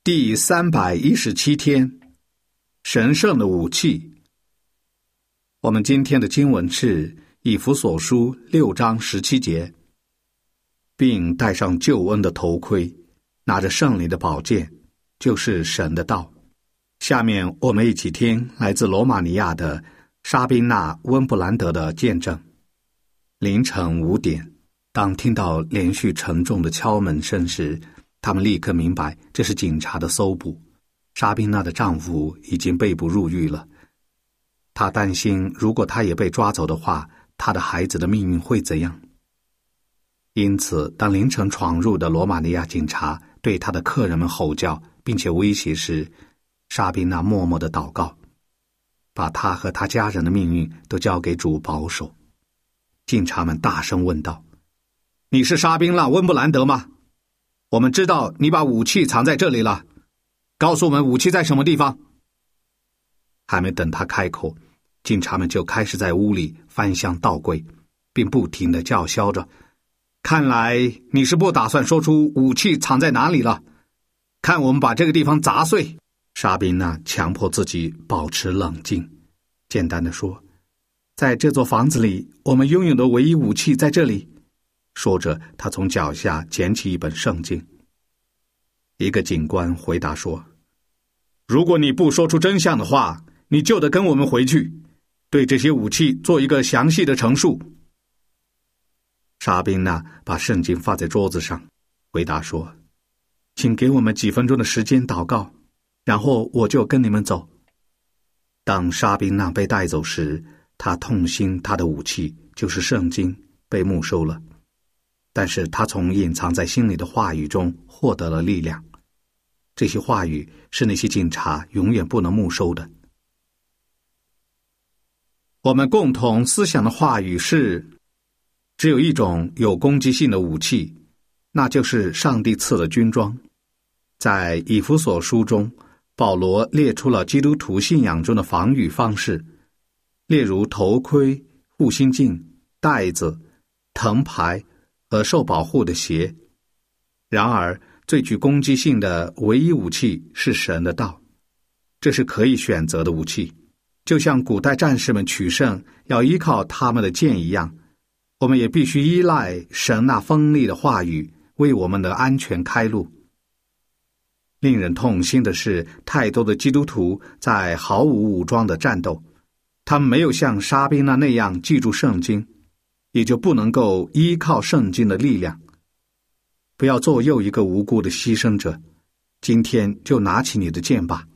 第317天，神圣的武器。我们今天的经文是以弗所书6章17节，并戴上救恩的头盔，拿着圣灵的宝剑，就是神的道。下面我们一起听来自罗马尼亚的沙宾娜·温布兰德的见证。凌晨5点，当听到连续沉重的敲门声时，他们立刻明白这是警察的搜捕。沙宾娜的丈夫已经被捕入狱了，她担心如果他也被抓走的话，她的孩子的命运会怎样。因此当凌晨闯入的罗马尼亚警察对他的客人们吼叫并且威胁时，沙宾娜默默地祷告，把他和他家人的命运都交给主保守。警察们大声问道：你是沙宾娜·温布兰德吗？我们知道你把武器藏在这里了，告诉我们武器在什么地方。还没等他开口，警察们就开始在屋里翻箱倒柜，并不停地叫嚣着：看来你是不打算说出武器藏在哪里了，看我们把这个地方砸碎。沙宾娜强迫自己保持冷静，简单地说：在这座房子里，我们拥有的唯一武器在这里。说着，他从脚下捡起一本圣经。一个警官回答说：如果你不说出真相的话，你就得跟我们回去，对这些武器做一个详细的陈述。沙宾娜把圣经放在桌子上，回答说：请给我们几分钟的时间祷告，然后我就跟你们走。当沙宾娜被带走时，她痛心她的武器就是圣经被没收了，但是他从隐藏在心里的话语中获得了力量。这些话语是那些警察永远不能没收的。我们共同思想的话语是，只有一种有攻击性的武器，那就是上帝赐的军装。在以弗所书中，保罗列出了基督徒信仰中的防御方式，例如头盔、护心镜、带子、藤牌和受保护的鞋。然而最具攻击性的唯一武器是神的道，这是可以选择的武器。就像古代战士们取胜要依靠他们的剑一样，我们也必须依赖神那锋利的话语为我们的安全开路。令人痛心的是，太多的基督徒在毫无武装的战斗，他们没有像沙宾娜那样记住圣经，也就不能够依靠圣经的力量。不要做又一个无辜的牺牲者，今天就拿起你的剑吧。